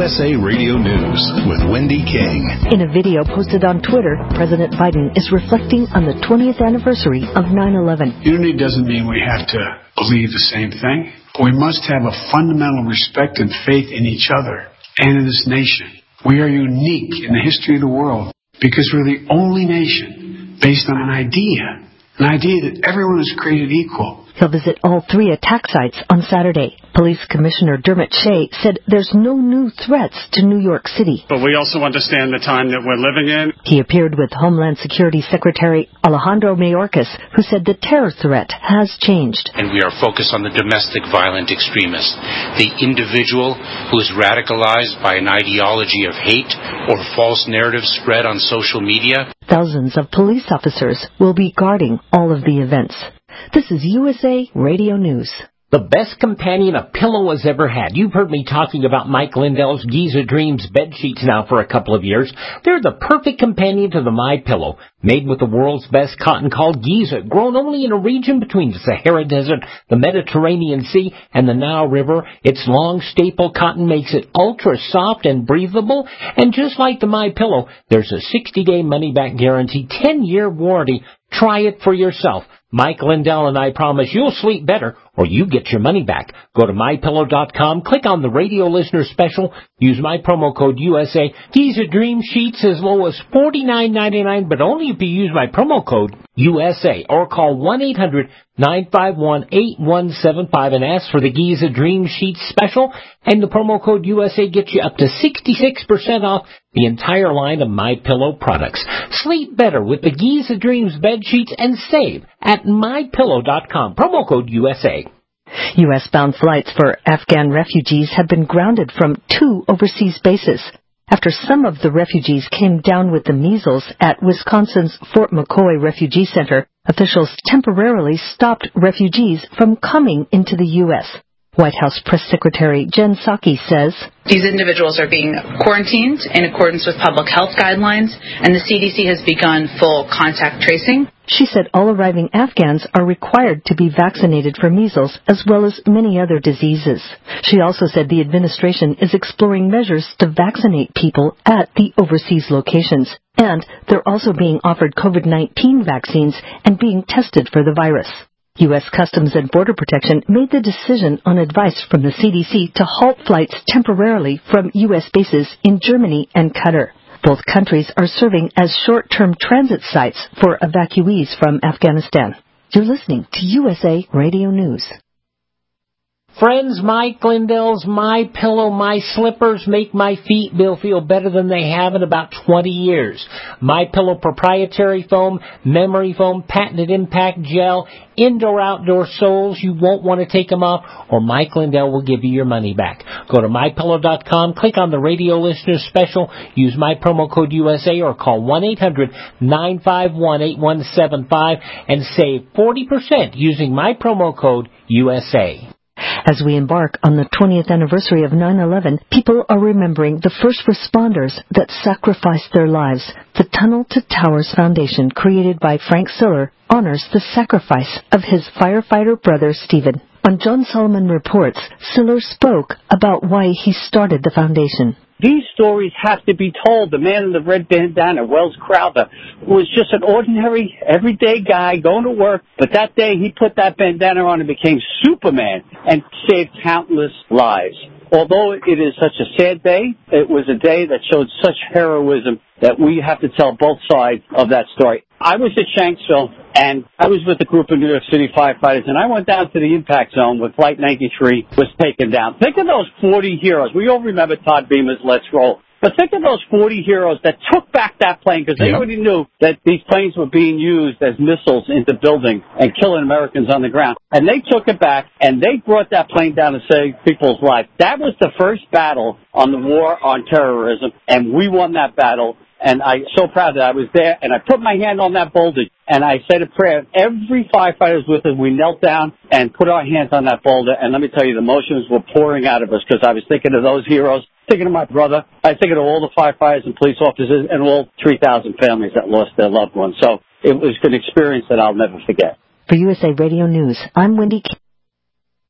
USA Radio News with Wendy King. In a video posted on Twitter, President Biden is reflecting on the 20th anniversary of 9/11. Unity doesn't mean we have to believe the same thing. We must have a fundamental respect and faith in each other and in this nation. We are unique in the history of the world because we're the only nation based on an idea that everyone is created equal. He'll visit all 3 attack sites on Saturday. Police Commissioner Dermot Shea said there's no new threats to New York City. But we also understand the time that we're living in. He appeared with Homeland Security Secretary Alejandro Mayorkas, who said the terror threat has changed. And we are focused on the domestic violent extremist, the individual who is radicalized by an ideology of hate or false narrative spread on social media. Thousands of police officers will be guarding all of the events. This is USA Radio News. The best companion a pillow has ever had. You've heard me talking about Mike Lindell's Giza Dreams bed sheets now for a couple of years. They're the perfect companion to the MyPillow. Made with the world's best cotton called Giza, grown only in a region between the Sahara Desert, the Mediterranean Sea, and the Nile River. Its long staple cotton makes it ultra soft and breathable. And just like the MyPillow, there's a 60-day money-back guarantee, 10-year warranty. Try it for yourself. Mike Lindell and I promise you'll sleep better or you get your money back. Go to MyPillow.com, click on the radio listener special, use my promo code USA. Giza Dream Sheets as low as $49.99, but only if you use my promo code USA, or call 1-800-951-8175 and ask for the Giza Dream Sheets special, and the promo code USA gets you up to 66% off the entire line of MyPillow products. Sleep better with the Giza Dreams bed sheets and save at MyPillow.com. Promo code USA. U.S.-bound flights for Afghan refugees have been grounded from 2 overseas bases after some of the refugees came down with the measles at Wisconsin's Fort McCoy Refugee Center. Officials temporarily stopped refugees from coming into the U.S. White House Press Secretary Jen Psaki says, "These individuals are being quarantined in accordance with public health guidelines, and the CDC has begun full contact tracing." She said all arriving Afghans are required to be vaccinated for measles as well as many other diseases. She also said the administration is exploring measures to vaccinate people at the overseas locations, and they're also being offered COVID-19 vaccines and being tested for the virus. U.S. Customs and Border Protection made the decision on advice from the CDC to halt flights temporarily from U.S. bases in Germany and Qatar. Both countries are serving as short-term transit sites for evacuees from Afghanistan. You're listening to USA Radio News. Friends, Mike Lindell's MyPillow, My Slippers make my feet feel better than they have in about 20 years. MyPillow proprietary foam, memory foam, patented impact gel, indoor-outdoor soles. You won't want to take them off, or Mike Lindell will give you your money back. Go to MyPillow.com, click on the radio listener special, use my promo code USA, or call 1-800-951-8175 and save 40% using my promo code USA. As we embark on the 20th anniversary of 9/11, people are remembering the first responders that sacrificed their lives. The Tunnel to Towers Foundation, created by Frank Siller, honors the sacrifice of his firefighter brother Stephen. On John Solomon Reports, Siller spoke about why he started the foundation. These stories have to be told. The man in the red bandana, Wells Crowther, was just an ordinary, everyday guy going to work. But that day he put that bandana on and became Superman and saved countless lives. Although it is such a sad day, it was a day that showed such heroism that we have to tell both sides of that story. I was at Shanksville, and I was with a group of New York City firefighters, and I went down to the impact zone when Flight 93 was taken down. Think of those 40 heroes. We all remember Todd Beamer's Let's Roll. But think of those 40 heroes that took back that plane, because they already knew that these planes were being used as missiles into buildings and killing Americans on the ground. And they took it back, and they brought that plane down to save people's lives. That was the first battle on the war on terrorism, and we won that battle. And I'm so proud that I was there, and I put my hand on that boulder, and I said a prayer. Every firefighter was with us. We knelt down and put our hands on that boulder, and let me tell you, the emotions were pouring out of us, because I was thinking of those heroes, thinking of my brother. I was thinking of all the firefighters and police officers and all 3,000 families that lost their loved ones. So it was an experience that I'll never forget. For USA Radio News, I'm Wendy King.